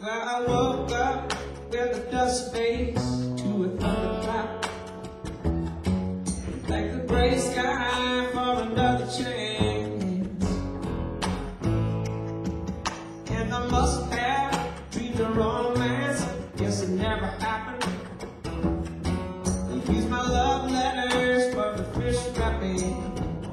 Well, I woke up with a dust face to a thunderclap, like the gray sky for another chance. And I must have dreamed a romance. Guess it never happened. Use my love letters for the fish wrapping.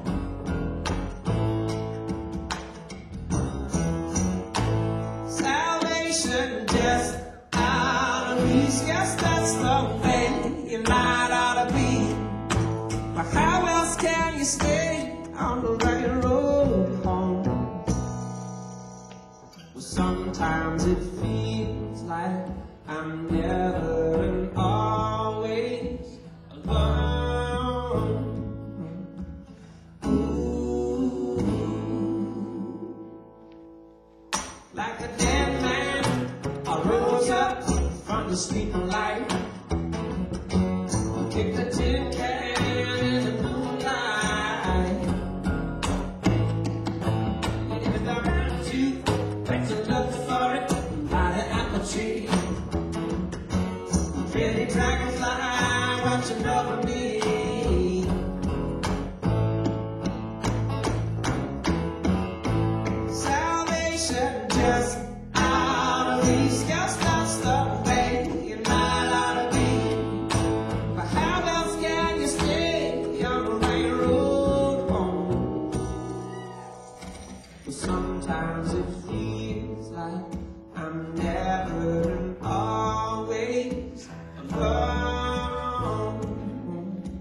Salvation just out of reach. Guess that's the way you might ought to be. But how else can you stay on the right road home? Well, sometimes it feels like I'm never and always alone. Ooh. Like a dead man, I rose up from the sleeping light, kicked the tin can in the moonlight. And if I ran to look for it by the apple tree, pretty dragonfly watching over me. Salvation just out of reach. Guess that's the way you might ought to be. But how else can you stay on the right road home? Well, sometimes it feels like I'm never and always alone.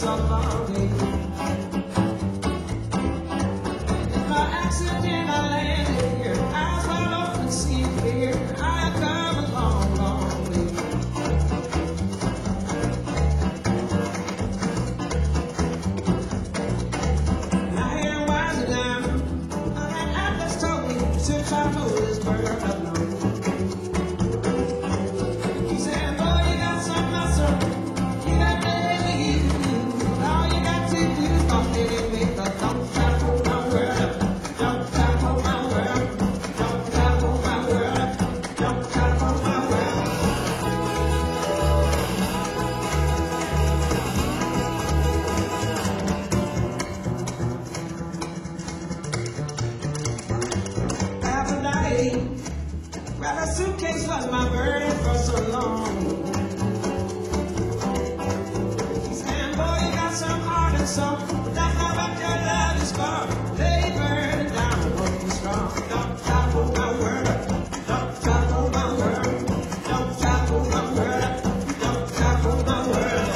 so lonely. In my accident, I landed here. Eyes wide open, seeing fear. I have come a long, long way. And I am wiser now. An atlas told me to try to hold this bird up now. He said, boy, you got some muscle. You got baby. All you got to do is go ahead and make a don't try to hold my world up. Don't try to hold my world. Don't try to hold my world up. Don't try to hold my world. Aphrodite, well, a suitcase was my burden for so long. And boy, you got some heart and soul, but that's not what your love is for. Lay burden down and hold me strong. Don't try to hold my world up. Don't try to hold my world. Don't try to hold my world up. Don't try to hold my world up.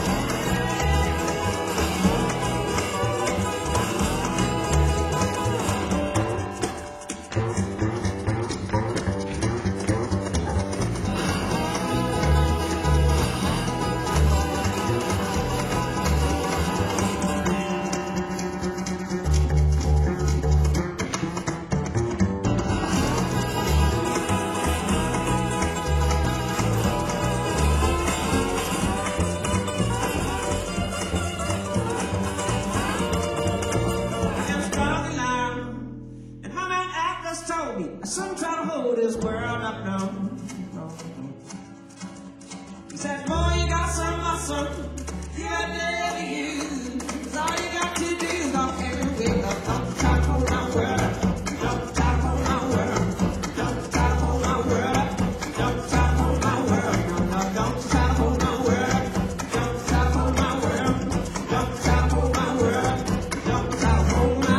Told me I shouldn't try to hold this world up, no. He said, boy, you got some muscle, you got never used. All you got to do is go ahead and wake up. Don't try to hold my world up. Don't try to hold my world. Don't try to hold my world up. Don't try to hold my world. No, no, don't try to hold my world. Don't try to hold my world. Don't try to hold my world. Don't try to hold my world.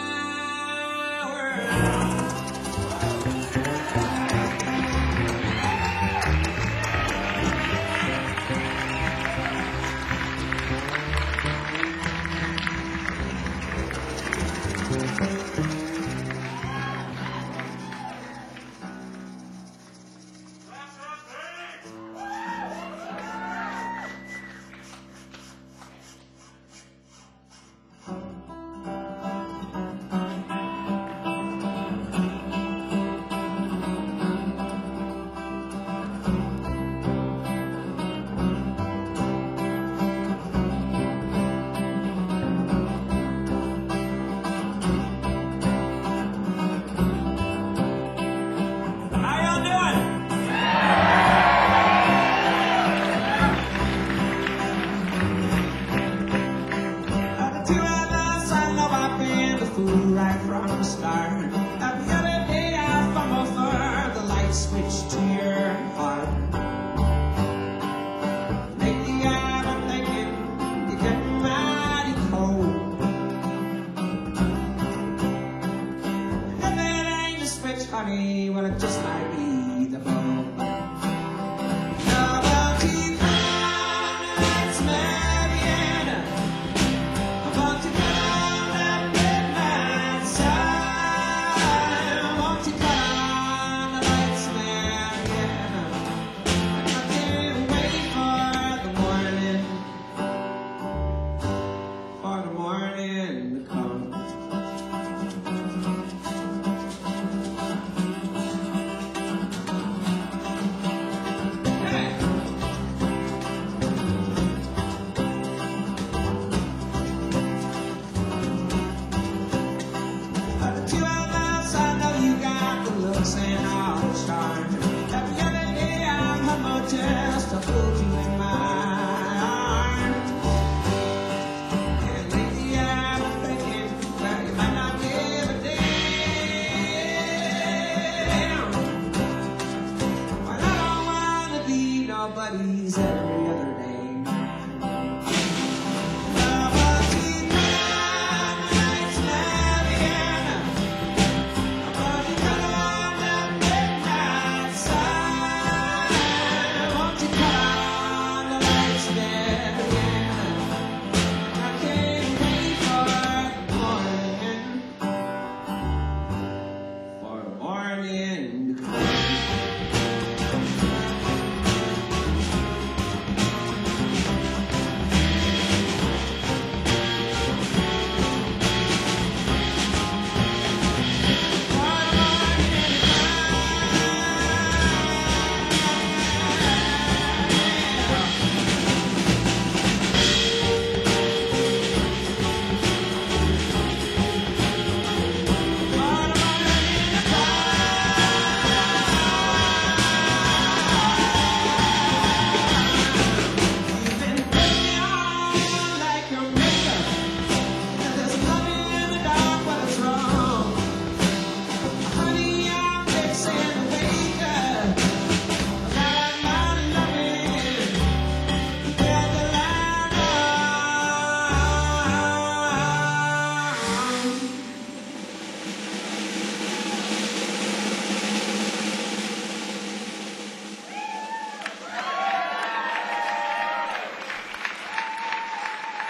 Right from the start, every day I fumble for the light switch to your heart. Lately I've been thinking you're getting mighty cold. If it ain't the switch, honey, well it just might be the bulb.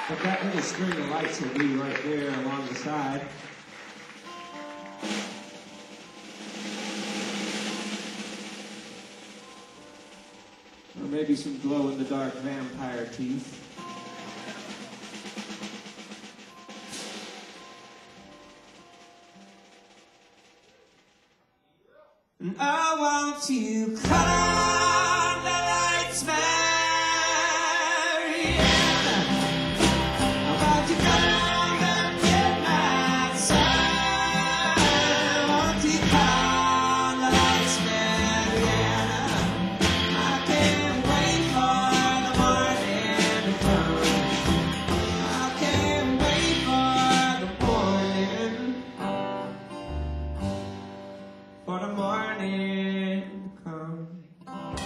But that little string of lights will be right there along the side. Or maybe some glow-in-the-dark vampire teeth. And I want to cut on the lights, Marianne. I want to cut on the midnight sun. I want to cut on the lights, Marianne. I can't wait for the morning to come. I can't wait for the morning to come.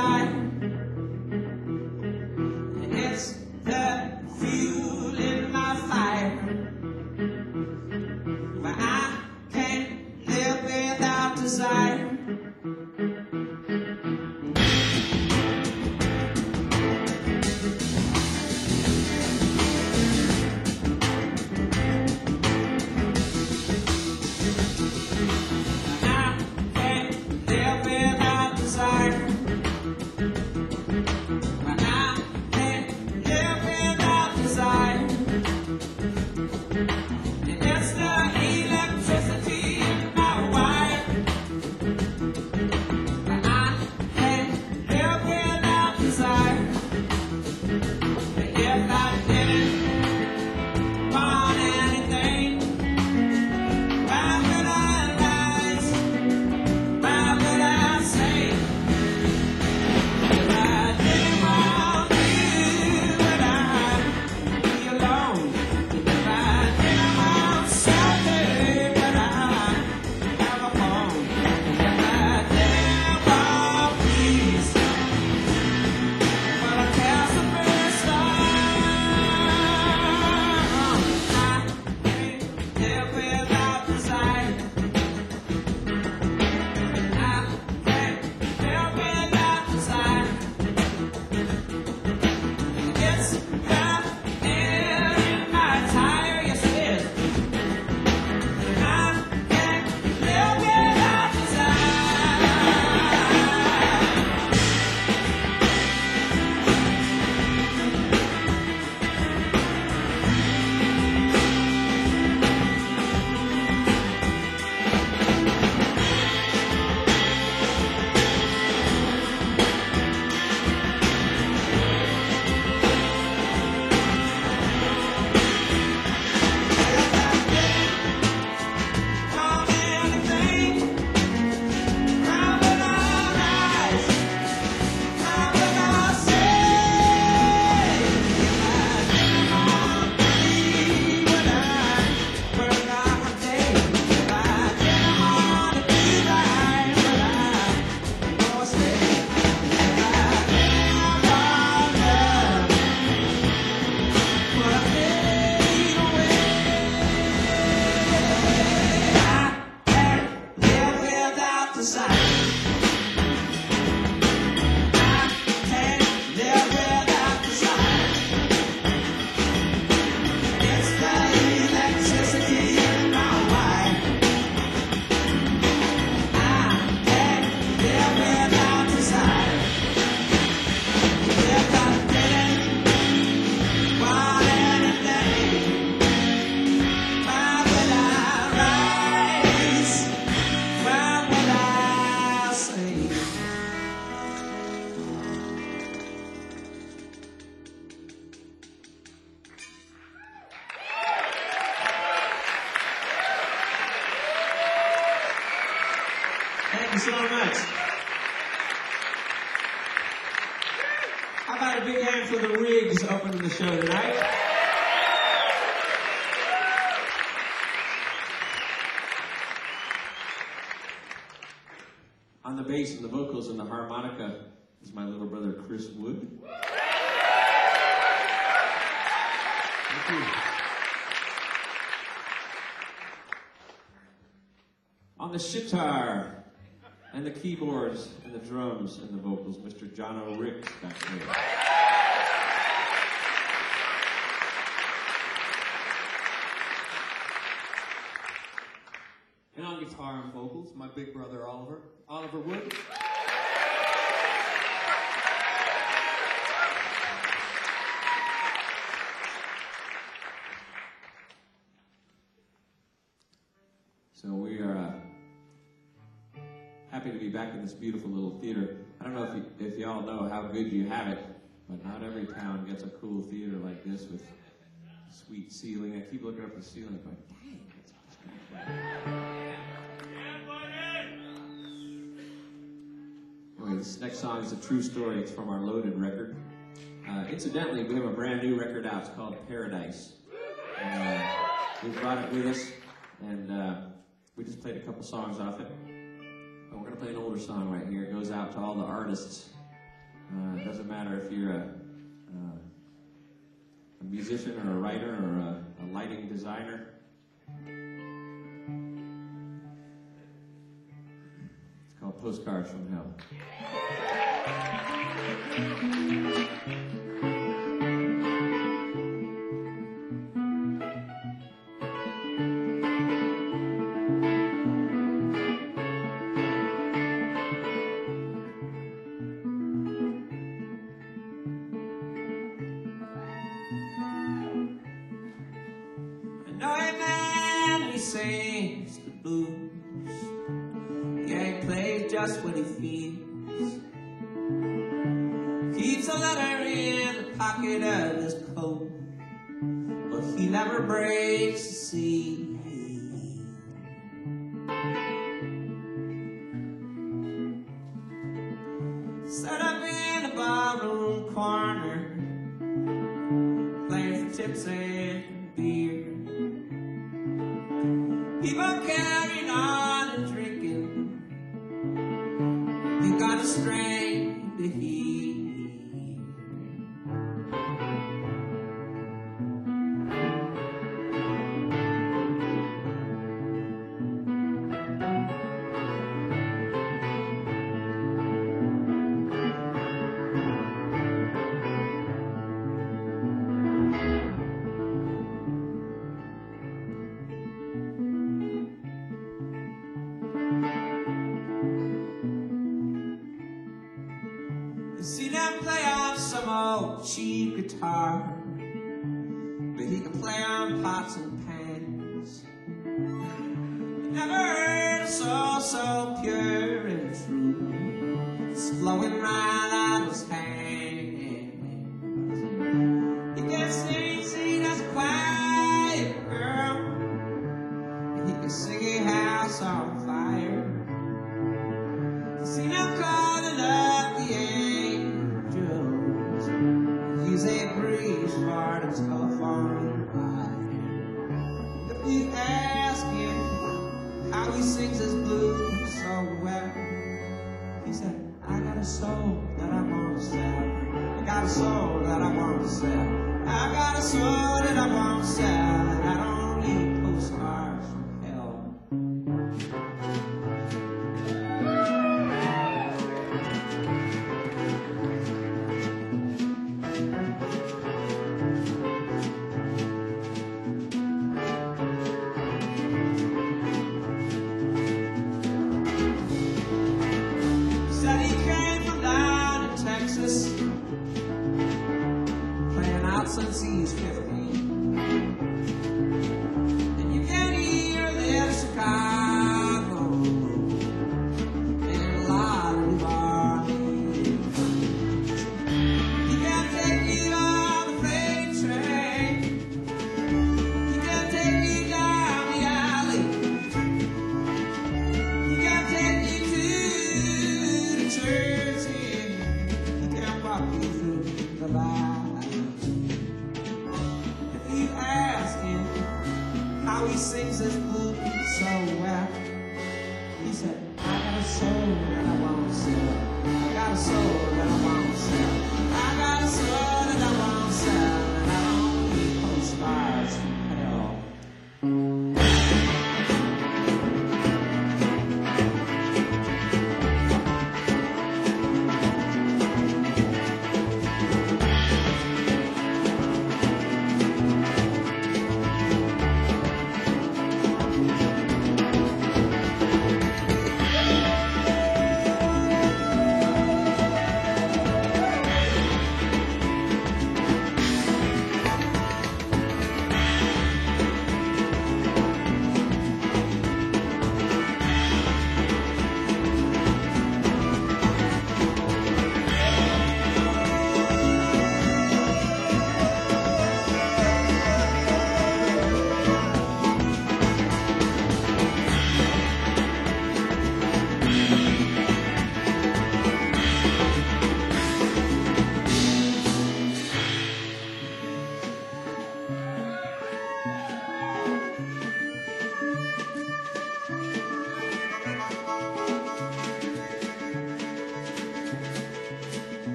desire. It's the fuel in my fire. But I can't live without desire. Thank you so much. How about a big hand for the Rigs opening the show tonight? On the bass and the vocals and the harmonica is my little brother Chris Wood. Thank you. On the sitar and the keyboards and the drums and the vocals, Mr. Jono Ricks back there. And on guitar and vocals, my big brother Oliver Wood. So we are happy to be back in this beautiful little theater. I don't know if you all know how good you have it, but not every town gets a cool theater like this with sweet ceiling. I keep looking up at the ceiling going, dang, that's Anyway, this next song is a true story. It's from our Loaded record. Incidentally, we have a brand new record out. It's called Paradise. We brought it with us, and we just played a couple songs off it. But we're going to play an older song right here. It goes out to all the artists It doesn't matter if you're a musician or a writer or a lighting designer. It's called Postcards from Hell. I know a man, he sings the blues. Yeah, he plays just what he feels. Keeps a letter in the pocket of his coat, but he never breaks the seal. Set up in the barroom corner, playing for tips and beer. People carrying on and drinking. You got a strain to hear. You see them play on some old cheap guitar, but he can play on pots and pans. You never heard a soul so pure and true. It's flowing right out of his hands. He can sing as a quiet girl, and he can sing a house on fire. You see them calling up the angels. Use a breeze for the telephone wire. If you ask him how he sings his blues so well, he said, I got a soul that I want to sell. I got a soul that I want to sell. I got a soul that I want to sell. And I don't need postcards from hell. Said he came from down in Texas, playing out since he was 15. And you can't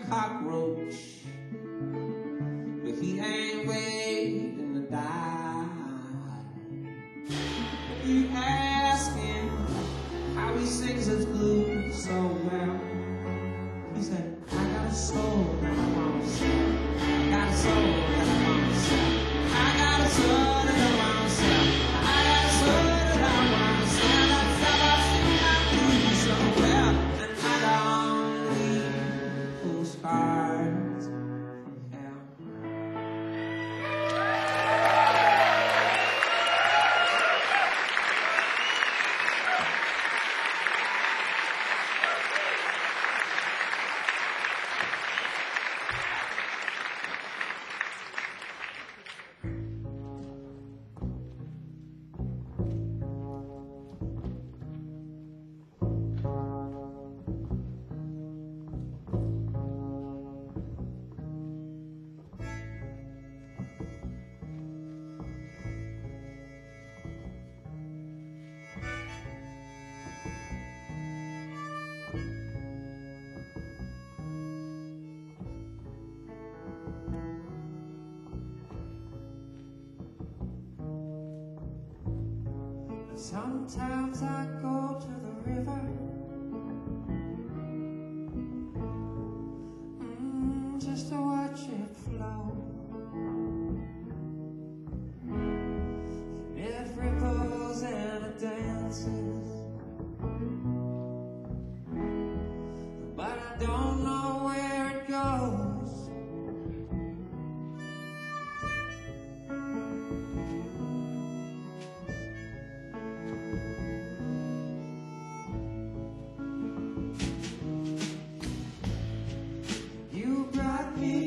cockroach, but he ain't waiting to die. You ask him how he sings his blues so well. He said, I got a soul that I want to sell. I got a soul that I want to sell. I got a soul that I want to sell. I got a soul that I want to sell. That's how I sing my blues so well. And I don't leave postcards from hell. Sometimes I go to the river, just to watch it flow. It ripples and it dances, but I don't know where it goes. You got me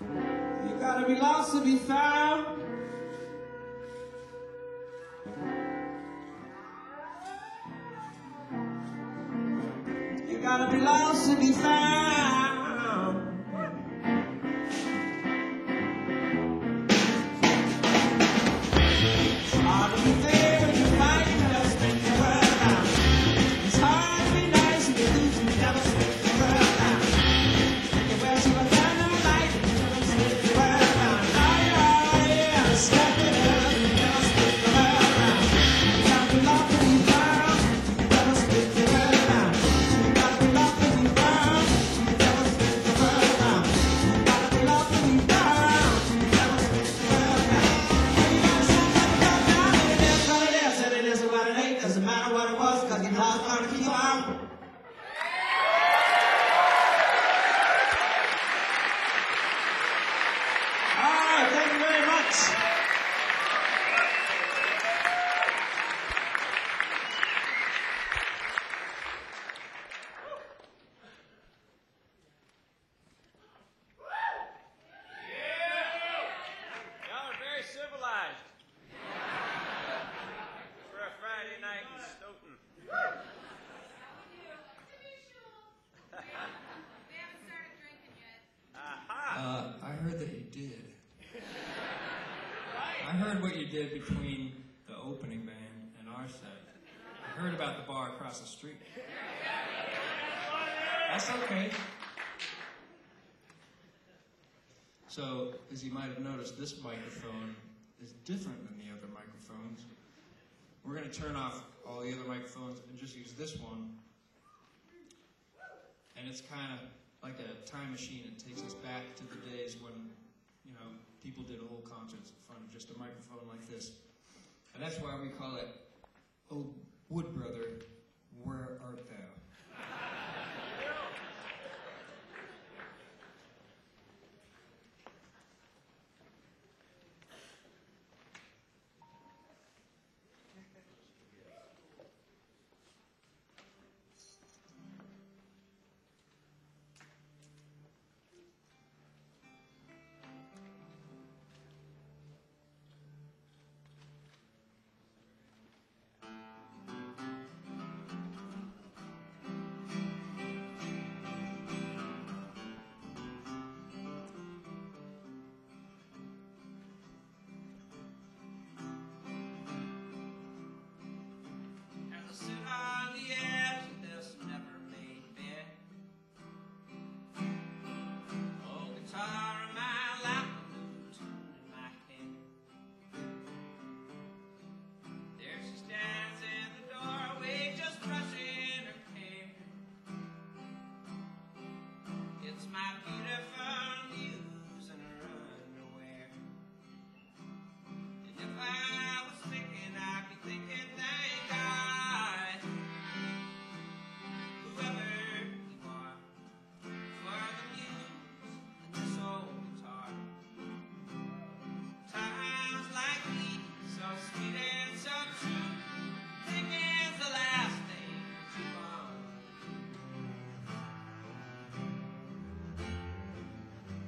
You gotta be lost to be found. You gotta be lost to be found. It's hard to be there when you find you never spend the world out. It's hard to be nice when you lose and you never spend the world out. You wear to a candle light and you never spend the world out. Oh yeah, step it up, you never spend the world out. You gotta be lost to be found. You never spend the world out. You gotta be lost to be found. You never spend the world out. You gotta be lost to be found. You never spend the world out. You gotta something to come down and it is what it is, and it isn't what it ain't. Doesn't matter what it was, 'cause your love's gonna keep on. All right, thank you very much. Y'all are very civilized for a Friday night in Stoughton. We haven't started drinking yet. Aha! I heard that you did. I heard what you did between the opening band and our set. I heard about the bar across the street. That's okay. So, as you might have noticed, this microphone is different than the other microphones. We're going to turn off all the other microphones and just use this one. And it's kind of like a time machine. It takes us back to the days when, you know, people did whole concerts in front of just a microphone like this. And that's why we call it, "Oh, Wood Brother, Where Art Thou?" As I sit on the edge of this never-made bed, old guitar in my lap, a new tune in my head. There she stands in the doorway, just brushing her hair. It's my beautiful muse in her underwear. And if I was thinking, I'd be thinking, thank God, whoever you are, for the muse and this old guitar. Times like these, so sweet and so true, thinking's the last thing that you want.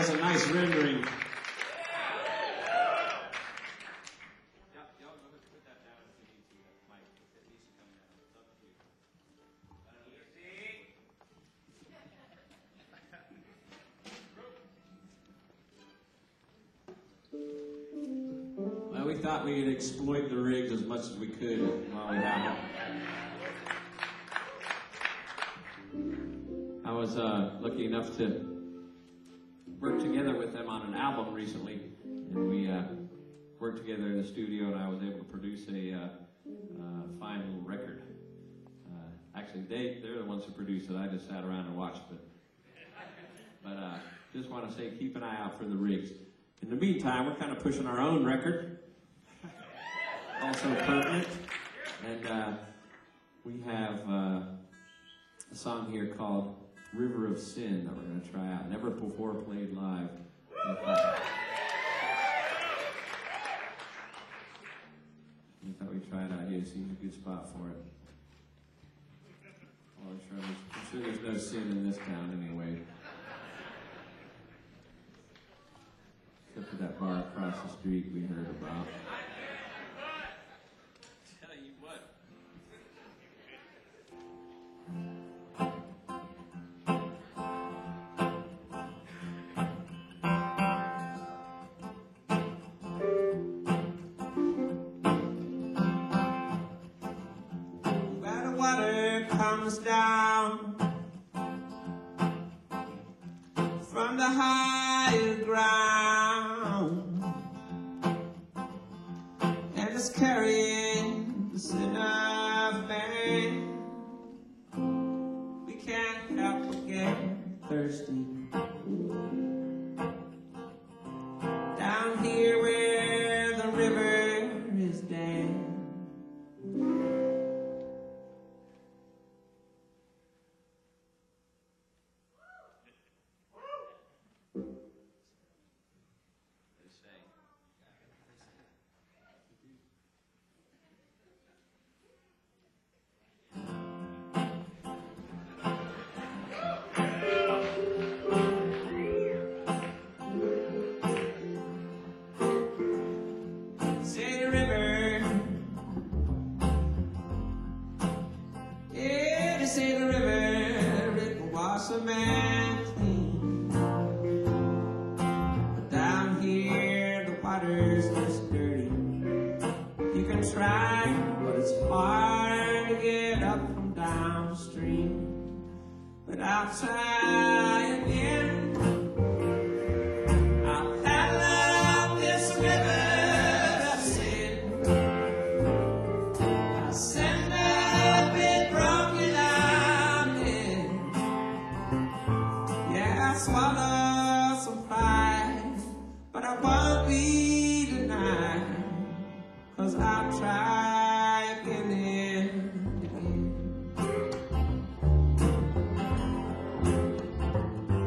a nice rendering. Well, we thought we could exploit the rigs as much as we could while we had them. I was lucky enough to work together with them on an album recently, and we worked together in the studio, and I was able to produce a fine little record. Actually, they're the ones who produced it. I just sat around and watched it. But just want to say, keep an eye out for the rigs. In the meantime, we're kind of pushing our own record, also pertinent, and we have a song here called River of Sin that we're going to try out. Never before played live. We thought we'd try it out here. Seems a good spot for it. Well, I'm sure there's no sin in this town anyway. Except for that bar across the street we heard about. Tell you what. Where the water comes down from the higher ground and is carrying the sinner man, we can't help but get thirsty down here where the river is dammed. Say the river, yeah, they say the river, it can wash a man clean. But down here, the water's just dirty. You can try, but it's hard to get up from downstream. But I'll try again. I'll paddle up this river. Send up it broken down, yeah, I swallow some pride, but I won't be denied, 'cause I'll try again and again.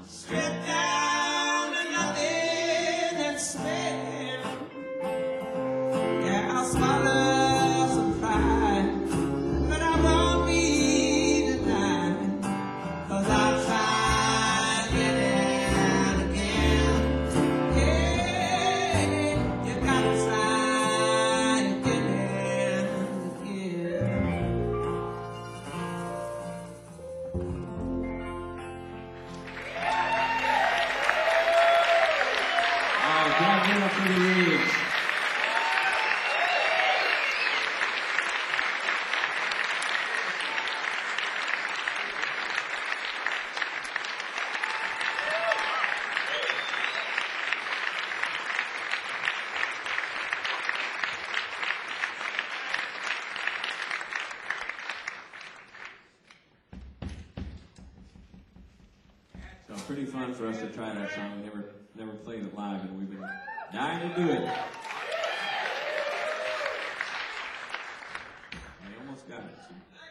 stripped down to nothing and spare. Yeah, I'll swallow some pride, but I won't be denied, 'cause I'll try again and again. Yeah, you gotta try again and again. All right, give it up for the Reeds. So pretty fun for us to try that song. We never played it live, and we've been dying to do it. We almost got it.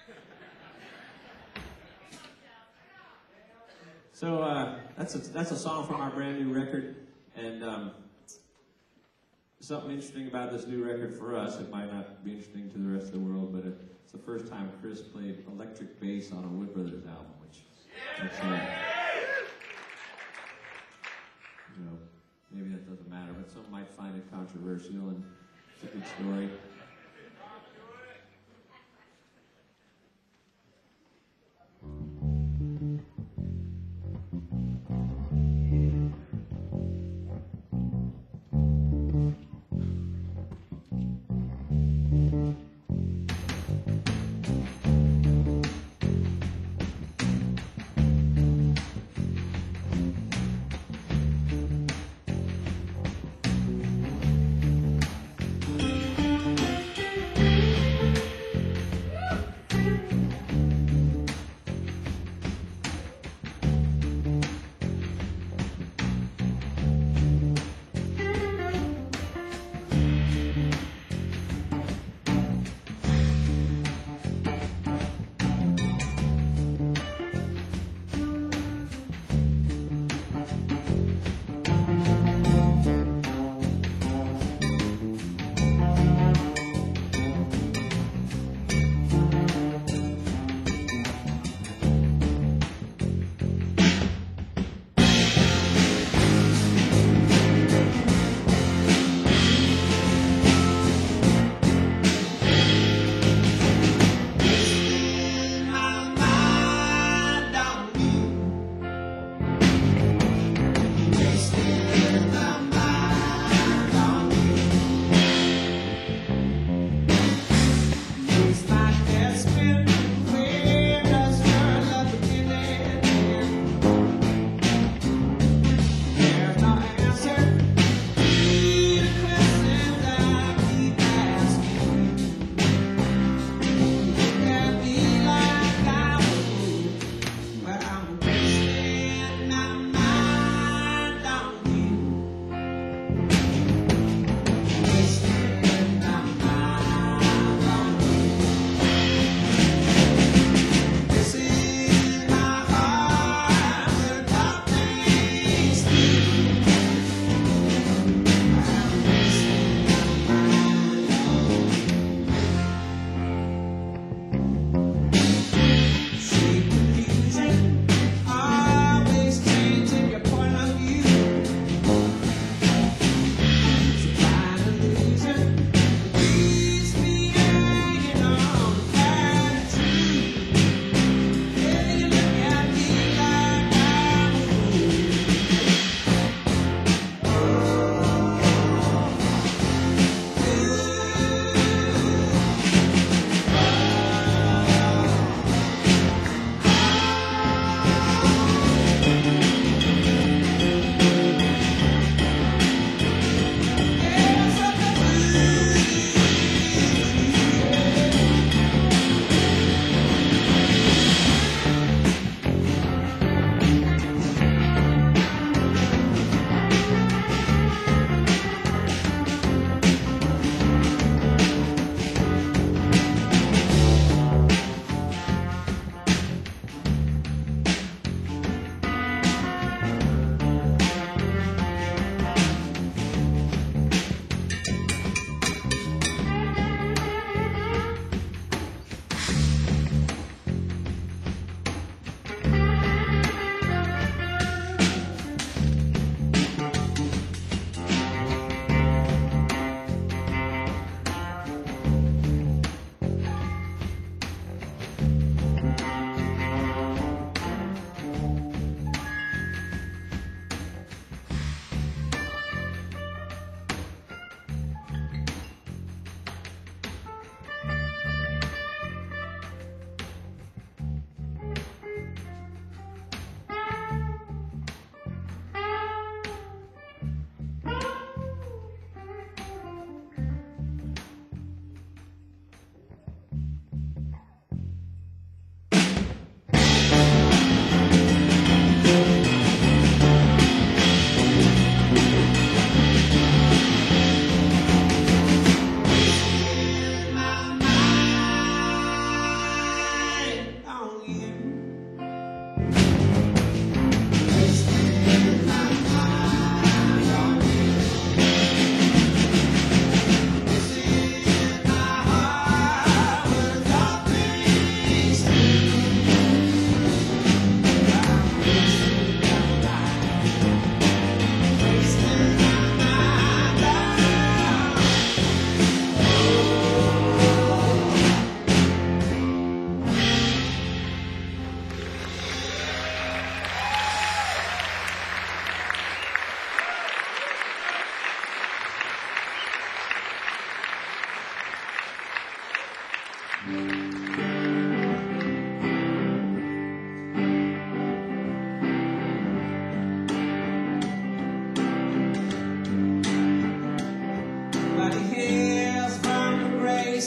So that's a song from our brand new record, and something interesting about this new record for us. It might not be interesting to the rest of the world, but it's the first time Chris played electric bass on a Wood Brothers album, which maybe that doesn't matter, but some might find it controversial, and it's a good story.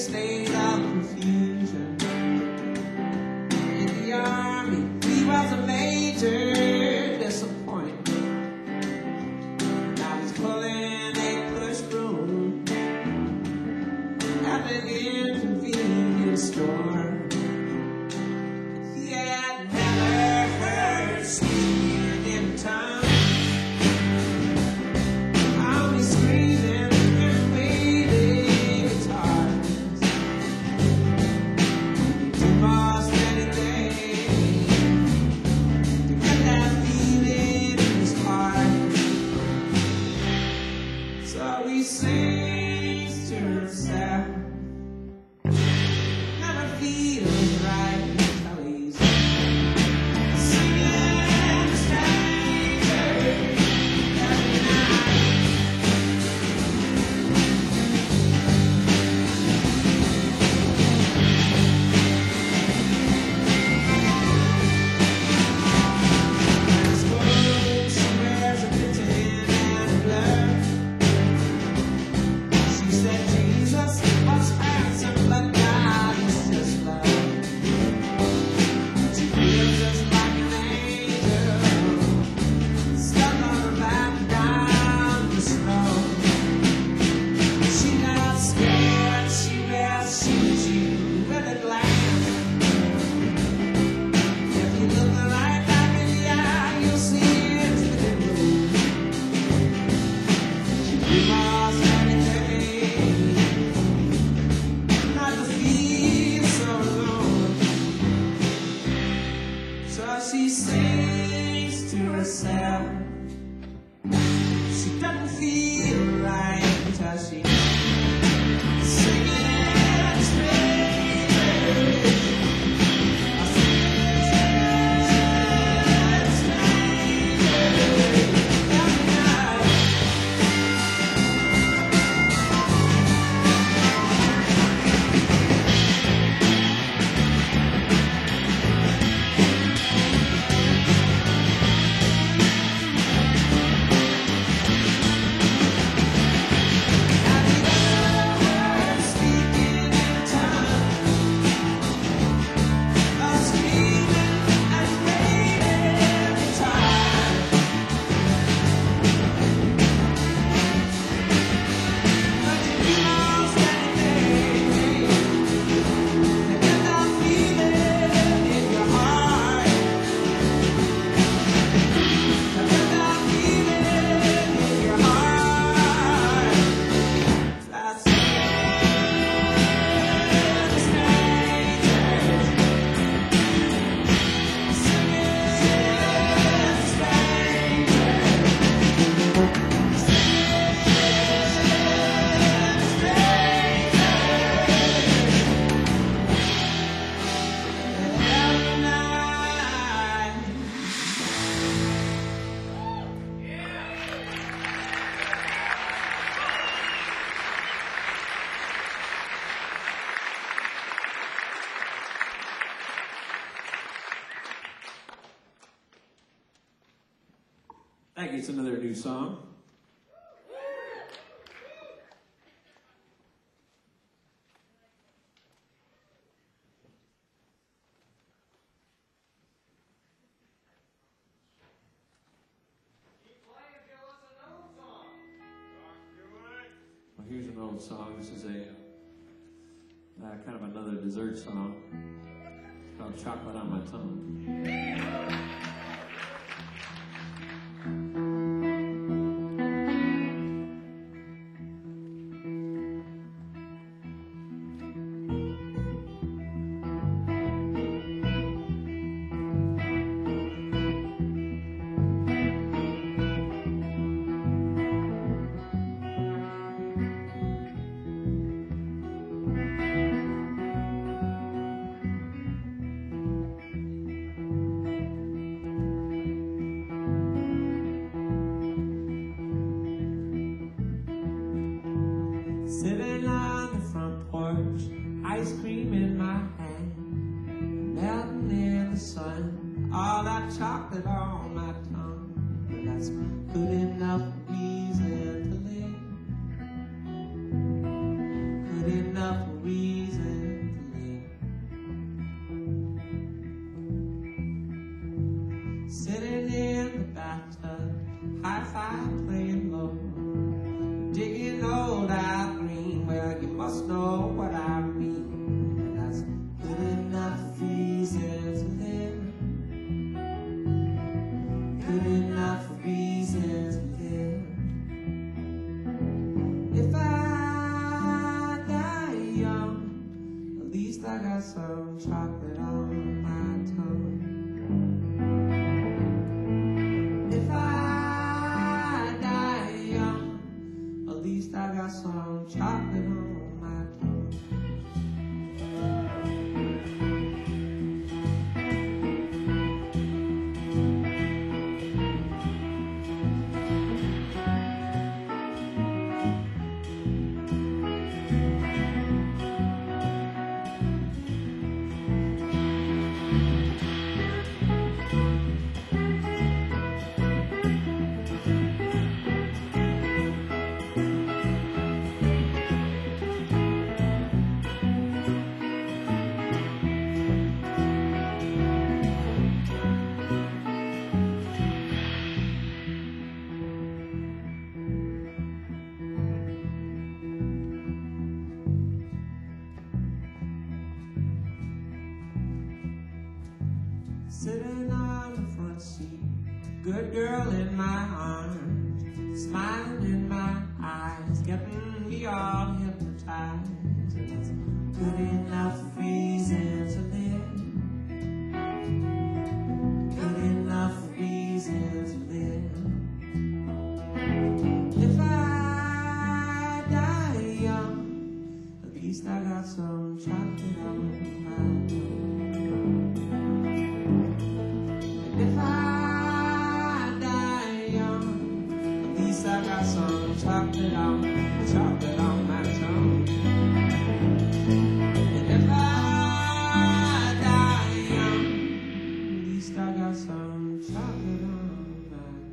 state of confusion. In the army, he was a major disappointment. Now he's pulling a push broom at an inconvenience store. He had never heard singing in tongues. Only screaming and wailing guitars. He lost anything to get that feeling in his heart. So he sings to himself. Never feels right until he's singing to strangers every night. His clothes, she wears a kitten and a glove. She said Jesus was handsome, but God is just love. She feels just like an angel, stuck on her back down the snow. She got scared, she wears shoes with a glance. If you look her right back in the eye, you'll see it's the blue. She lost anything, not to feel so alone. So she sings to herself. She doesn't feel right until she singing to strangers. Every night. Have you ever heard speaking in tongues? Or screaming and wailing guitars? But you lost anything to get that feeling in your heart. To get that feeling in your heart. That's it. Every night. Thank you. It's another new song. Well, here's an old song. This is a kind of another dessert song. It's called Chocolate on My Tongue. Sitting on the front porch, ice cream in my hand, melting in the sun, all that chocolate on my tongue. But that's good enough reason to live, good enough reason Wi-Fi playing low, digging old I green. Well, you must know what I mean. That's good enough reason to live. Good enough reason to live. If I die young, at least I got some chocolate on my tongue. If I die young, at least I got some chocolate on my tongue. Sitting on the front seat, good girl in my arms, smiling in my eyes, getting me all hypnotized. It's good enough reason to live. Good enough reason to live. If I die young, at least I got some chocolate on my tongue. If I die young, at least I got some chocolate on my tongue. And if I die young, at least I got some chocolate on my tongue.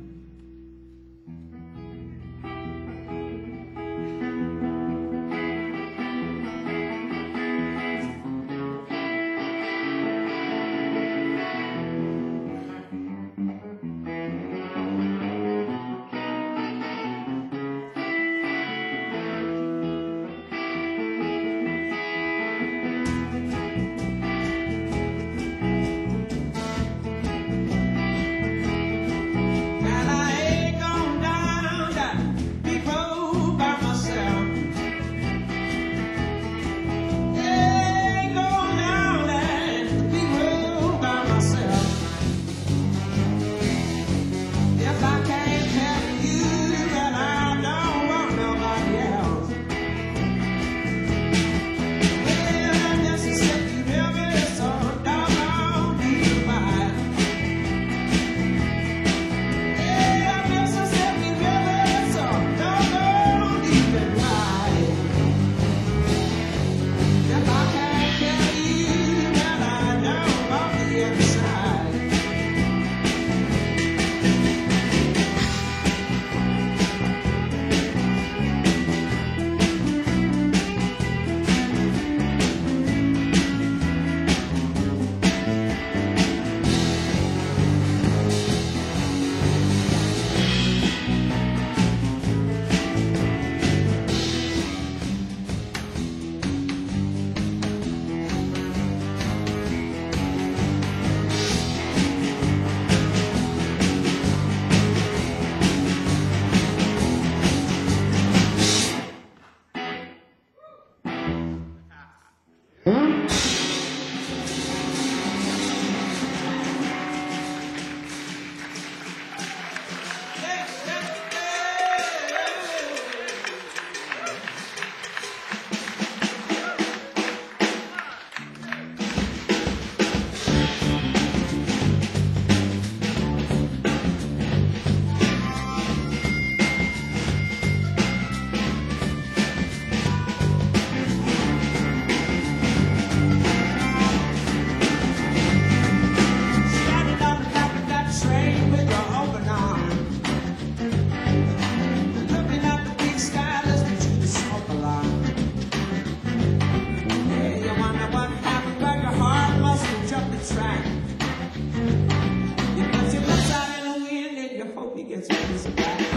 Gets a piece of that.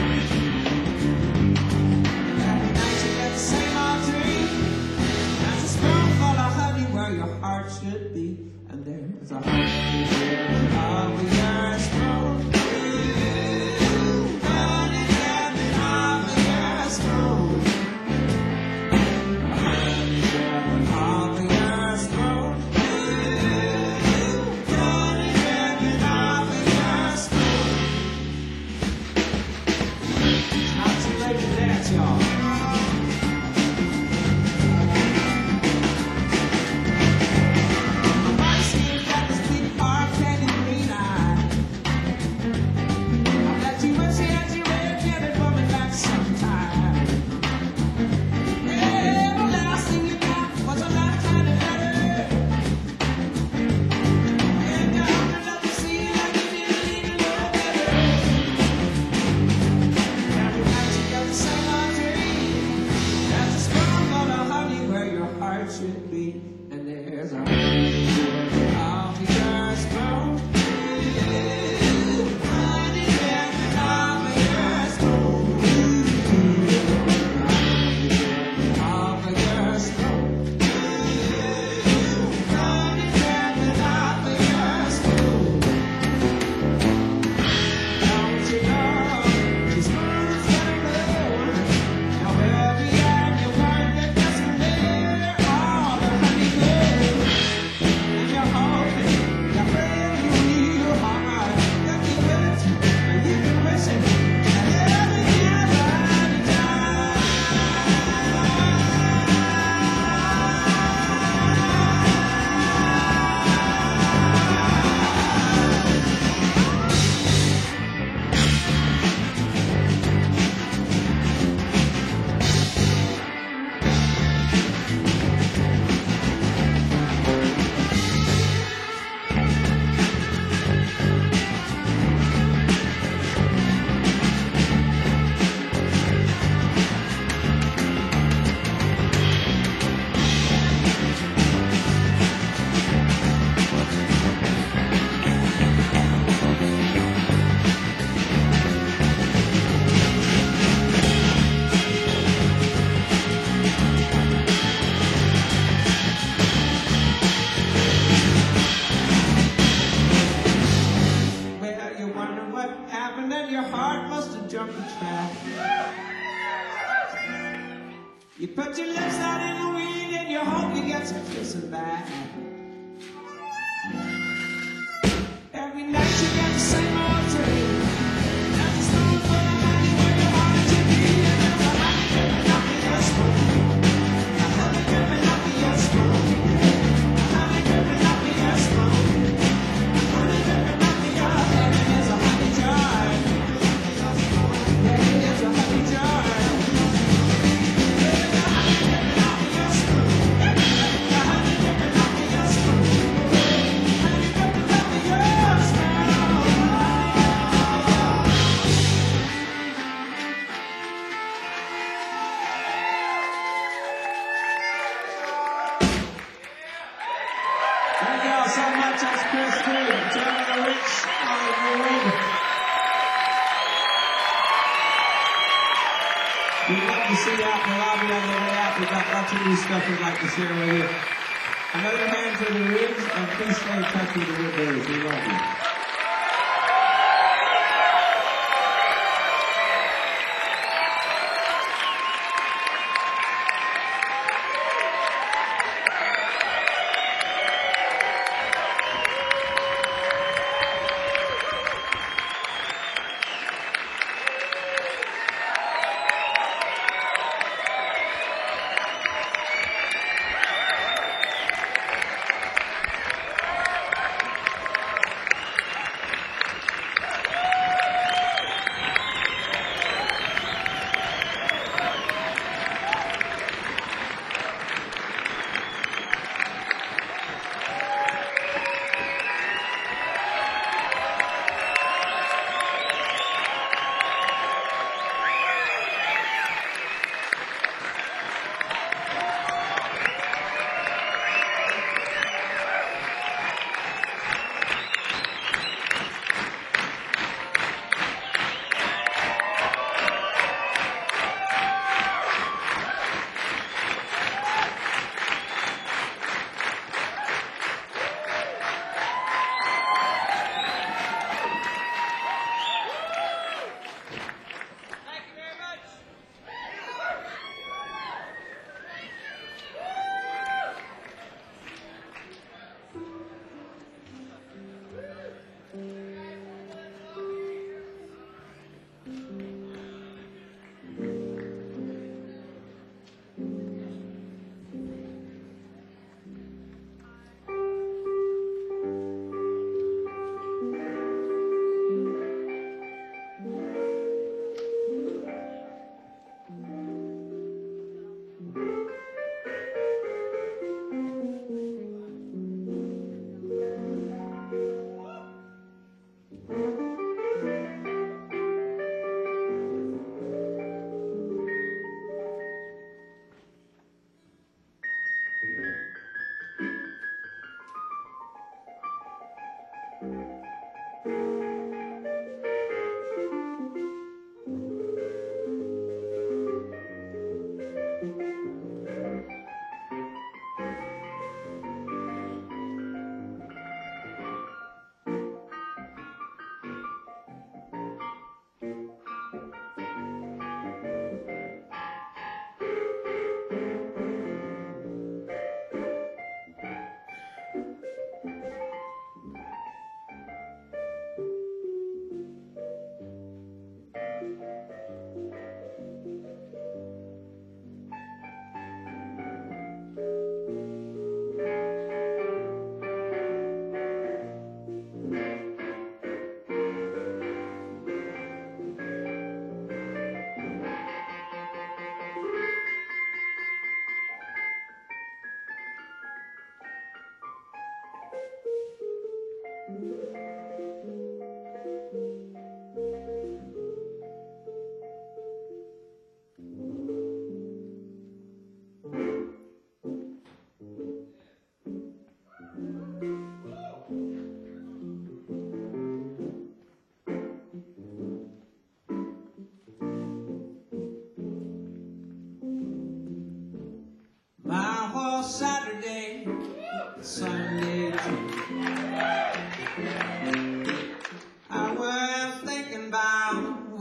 And then your heart must have jumped a track. You put your lips out in the wind and you hope you get some kissing back. Every night you get the same old dream. That's a song for the honey where you wanted to be. And there's a honey dripping off of your spoon. A honey dripping off of your spoon. A honey dripping off of your spoon. A honey dripping off of your head. And there's a honey jar. Yeah, there's a honey jar. There's a honey dripping off of your spoon. A honey dripping off of your spoon. Honey dripping off of your spoon. Thank you all so much. That's Chris Stewart, Chairman of Rich on the road. We'd love to see you out in the lobby on the way out. We've got lots of new stuff we'd like to share with you. Another hand for the Ridge, and please stay in touch with the Woodberries. We love you.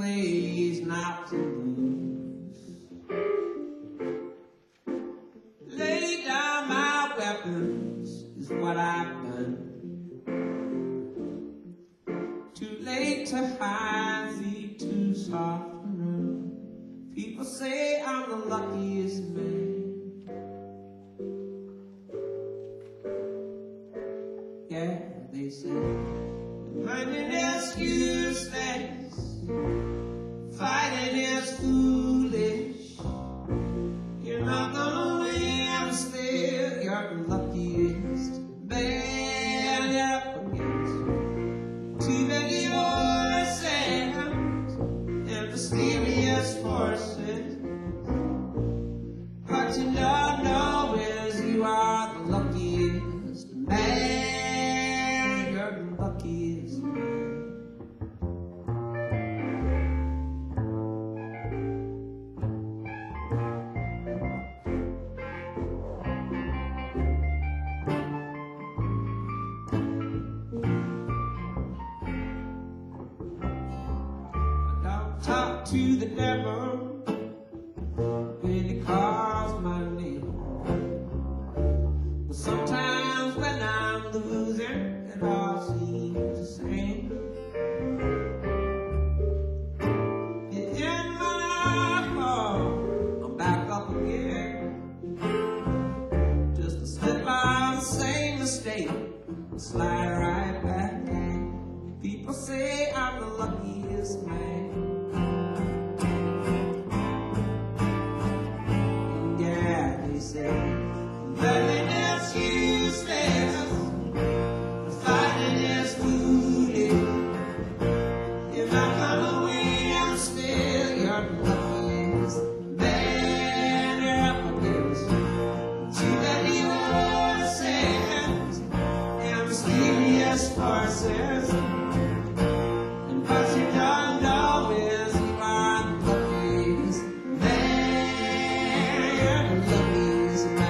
plays not the blues. Lay down my weapons is what I've done. Too late to hide, feet too soft to run. People say I'm the luckiest man. Yeah, they say running is useless, fighting is foolish. You're not gonna win, still you're the luckiest man you're up against. Too many voices and mysterious forces, but you don't know is you are the luckiest man. You're the luckiest man. Talk to the devil when he calls my name. But sometimes when I'm losing, it all seems the same. And in my fall, I'm back up again. Just to slip on the same mistake and slide right back in. People say I'm the luckiest man. Nothing is useless, fighting is foolish. You're not gonna win, still you're the luckiest man you're up against. Too many voices and mysterious forces, and what you don't know is you are the luckiest man. You're the luckiest man.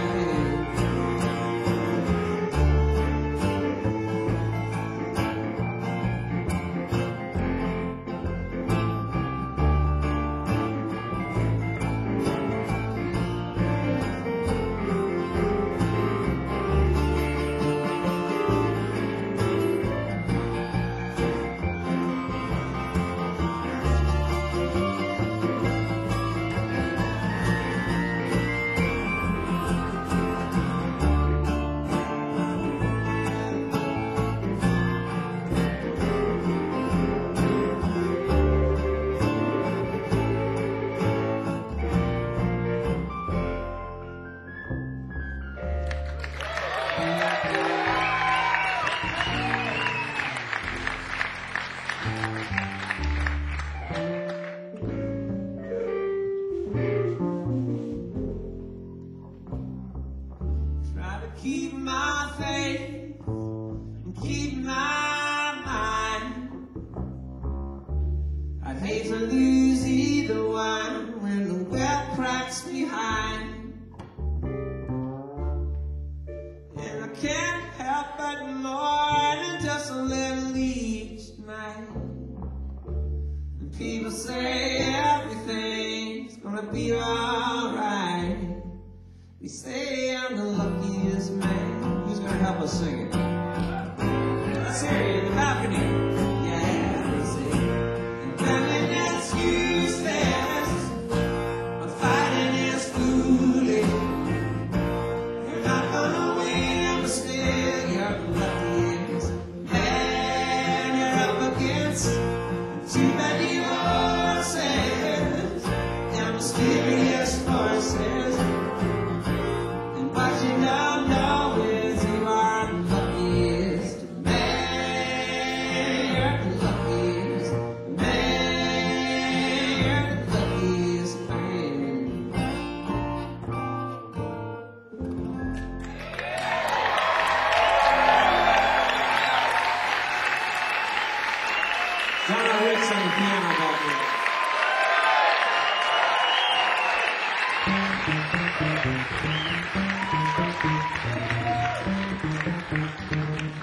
Try to keep my faith and keep my mind. I'd hate to lose either one when the well cracks behind. And I can't help but more than just a little each night. And people say everything's gonna be alright. They say I'm the luckiest man. Who's gonna help us sing it? Let's hear it in the balcony. Yeah, they say nothing is useless, but fighting is foolish. You're not gonna win, but still you're the luckiest man you're up against. Too many voices and mysterious forces. What you don't know is you are the luckiest man. You're the luckiest man. You're the luckiest man. John Ricks on the piano back there.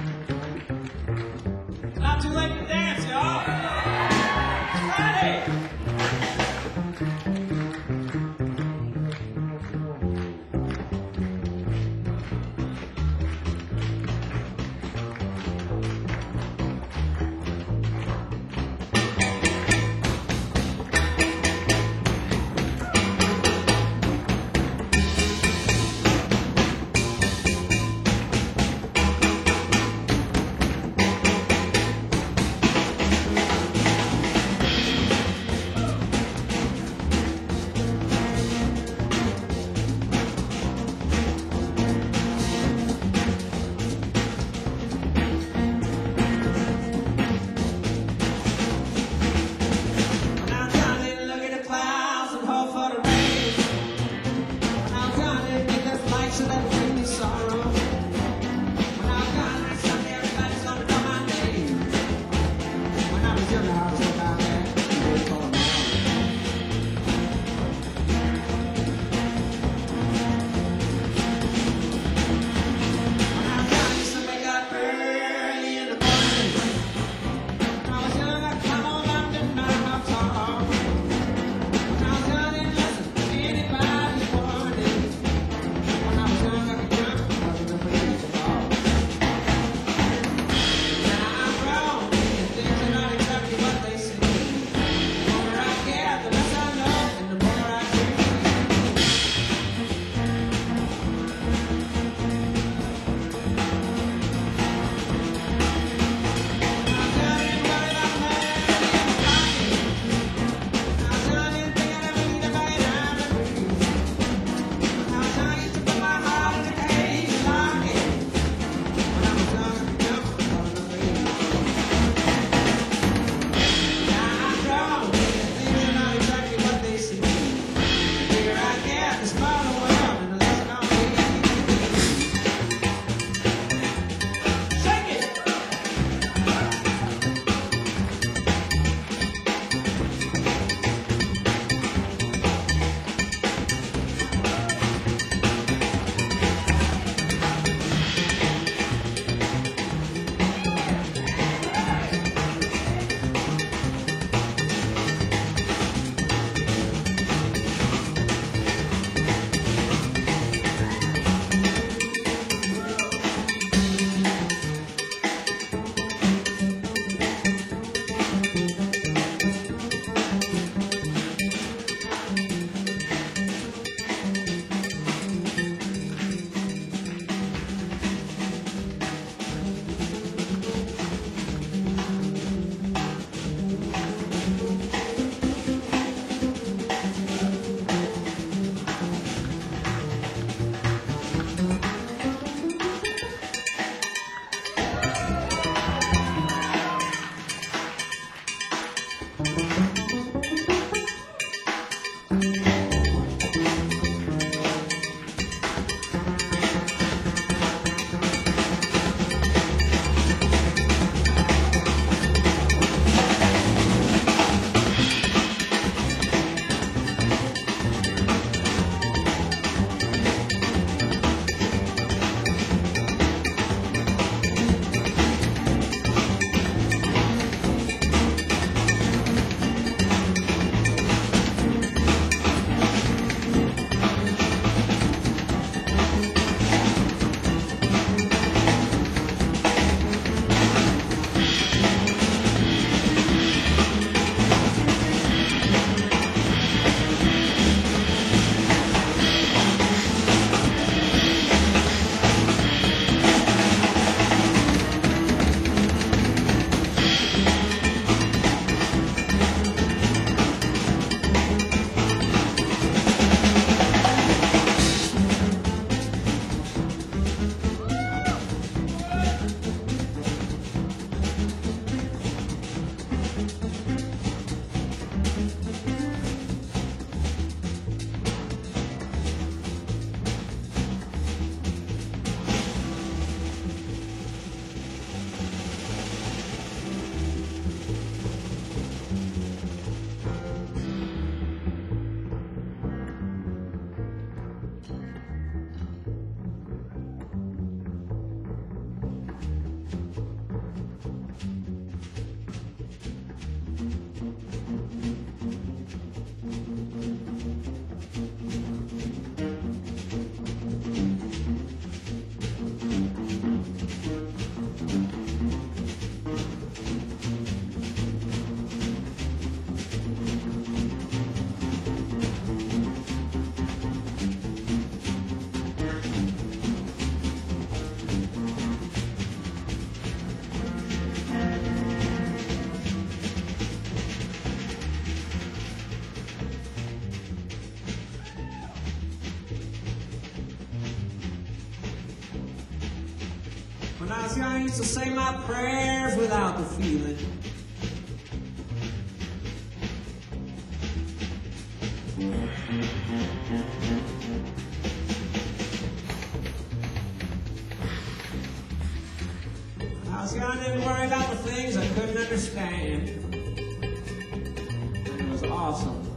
Not too late to dance, y'all. Friday. When I was young, I used to say my prayers without the feeling. When I was young, I didn't worry about the things I couldn't understand. And it was awesome.